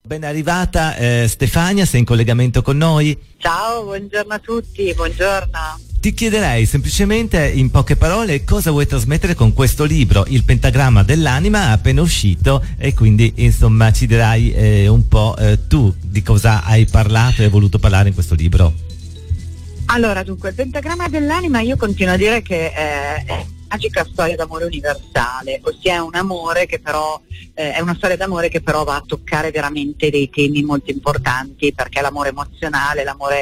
Ben arrivata Stefania, sei in collegamento con noi? Ciao, buongiorno a tutti, buongiorno. Ti chiederei semplicemente in poche parole cosa vuoi trasmettere con questo libro, Il pentagramma dell'anima, appena uscito, e quindi insomma ci dirai un po' tu di cosa hai parlato e hai voluto parlare in questo libro. Allora, dunque, il pentagramma dell'anima io continuo a dire che è magica storia d'amore universale, ossia è un amore che però è una storia d'amore che però va a toccare veramente dei temi molto importanti, perché l'amore emozionale, l'amore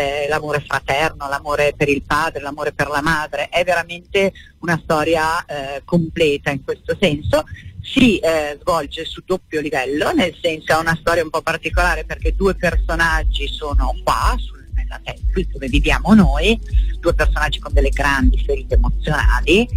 fraterno, l'amore per il padre, l'amore per la madre, è veramente una storia completa in questo senso. Si svolge su doppio livello, nel senso è una storia un po' particolare perché due personaggi sono qua nella qui dove viviamo noi, due personaggi con delle grandi ferite emozionali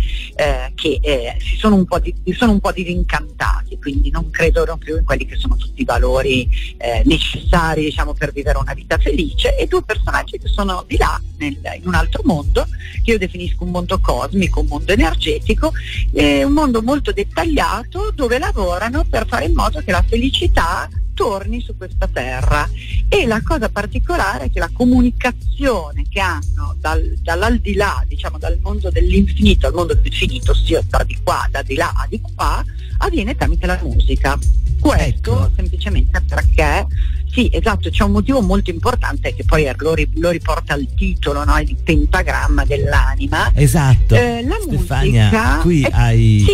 che si sono un po' disincantati, quindi non credono più in quelli che sono tutti i valori necessari, diciamo, per vivere una vita felice, e due personaggi che sono di là in un altro mondo che io definisco un mondo cosmico, un mondo energetico, un mondo molto dettagliato dove lavorano per fare in modo che la felicità torni su questa terra. E la cosa particolare è che la comunicazione che hanno dall'aldilà, diciamo dal mondo dell'infinito al mondo del finito, ossia da di qua, da di là a di qua, avviene tramite la musica. Questo semplicemente perché sì, esatto, c'è un motivo molto importante che poi lo riporta al titolo, no? Il pentagramma dell'anima. Esatto. La Stefania, musica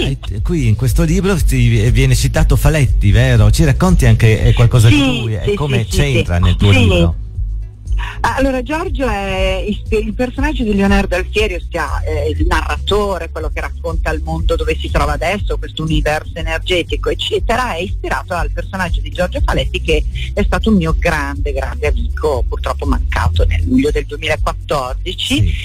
qui in questo libro viene citato Faletti, vero? Ci racconti anche qualcosa di lui e come c'entra nel tuo libro? Allora, Giorgio è il personaggio di Leonardo Alfieri, ossia il narratore, quello che racconta il mondo dove si trova adesso, questo universo energetico, eccetera, è ispirato al personaggio di Giorgio Faletti, che è stato un mio grande amico, purtroppo mancato nel luglio del 2014. Sì.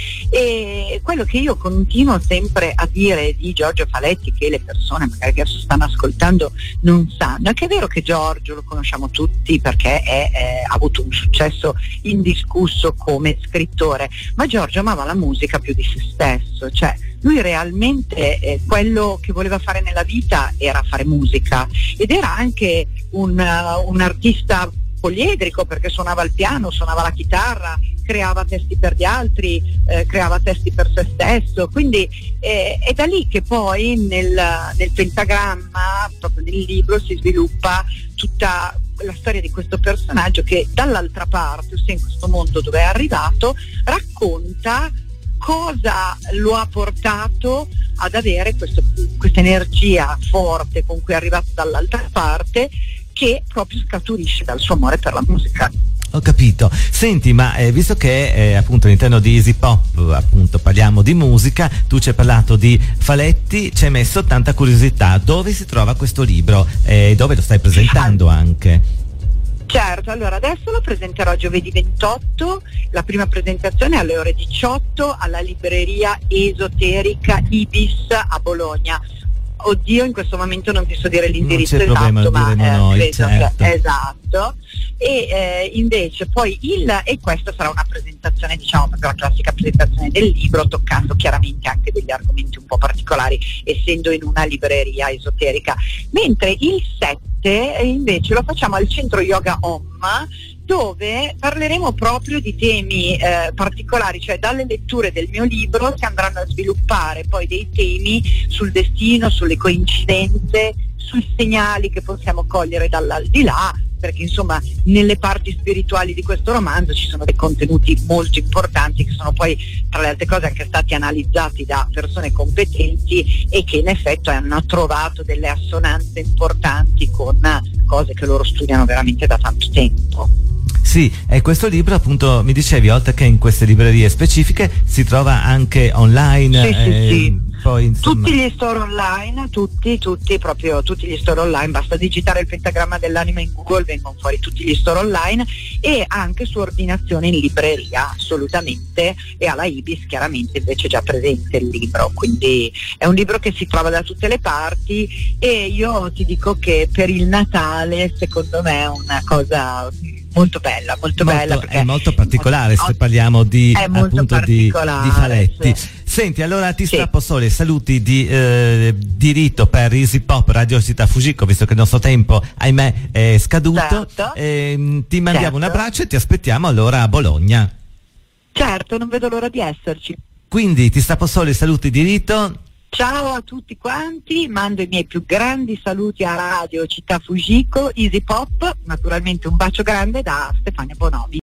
E quello che io continuo sempre a dire di Giorgio Faletti, che le persone magari che adesso stanno ascoltando non sanno, è che è vero che Giorgio lo conosciamo tutti perché ha avuto un successo indiscusso come scrittore, ma Giorgio amava la musica più di se stesso, cioè lui realmente quello che voleva fare nella vita era fare musica, ed era anche un artista poliedrico, perché suonava il piano, suonava la chitarra, creava testi per gli altri, creava testi per se stesso, quindi è da lì che poi nel pentagramma, proprio nel libro, si sviluppa tutta la storia di questo personaggio che dall'altra parte, ossia in questo mondo dove è arrivato, racconta cosa lo ha portato ad avere questa energia forte con cui è arrivato dall'altra parte, che proprio scaturisce dal suo amore per la musica. Ho capito. Senti, ma visto che appunto all'interno di Easy Pop appunto parliamo di musica, tu ci hai parlato di Faletti, ci hai messo tanta curiosità. Dove si trova questo libro? Dove lo stai presentando anche? Certo, allora adesso lo presenterò giovedì 28, la prima presentazione alle ore 18 alla libreria esoterica Ibis a Bologna. Oddio, in questo momento non ti so dire l'indirizzo esatto, ma noi, credo certo. che esatto. E invece poi e questa sarà una presentazione, diciamo, proprio la classica presentazione del libro, toccando chiaramente anche degli argomenti un po' particolari, essendo in una libreria esoterica. Mentre il 7 invece lo facciamo al centro Yoga Om, dove parleremo proprio di temi particolari, cioè dalle letture del mio libro si andranno a sviluppare poi dei temi sul destino, sulle coincidenze, sui segnali che possiamo cogliere dall'aldilà, perché insomma nelle parti spirituali di questo romanzo ci sono dei contenuti molto importanti che sono poi, tra le altre cose, anche stati analizzati da persone competenti e che in effetti hanno trovato delle assonanze importanti con cose che loro studiano veramente da tanto tempo. Sì, e questo libro appunto mi dicevi, oltre che in queste librerie specifiche, si trova anche online. Sì. Poi, insomma... Tutti gli store online, tutti gli store online, basta digitare il pentagramma dell'anima in Google, vengono fuori tutti gli store online, e anche su ordinazione in libreria, assolutamente, e alla Ibis chiaramente invece è già presente il libro, quindi è un libro che si trova da tutte le parti, e io ti dico che per il Natale secondo me è una cosa molto bella, molto bella. È molto particolare se parliamo di, appunto, di Faletti. Sì. Senti, allora ti strappo solo i saluti di rito per Easy Pop Radio Città Fujiko, visto che il nostro tempo, ahimè, è scaduto. Certo. Ti mandiamo un abbraccio e ti aspettiamo allora a Bologna. Certo, non vedo l'ora di esserci. Quindi ti strappo solo i saluti di rito. Ciao a tutti quanti, mando i miei più grandi saluti a Radio Città Fujiko, Easy Pop, naturalmente un bacio grande da Stefania Bonomi.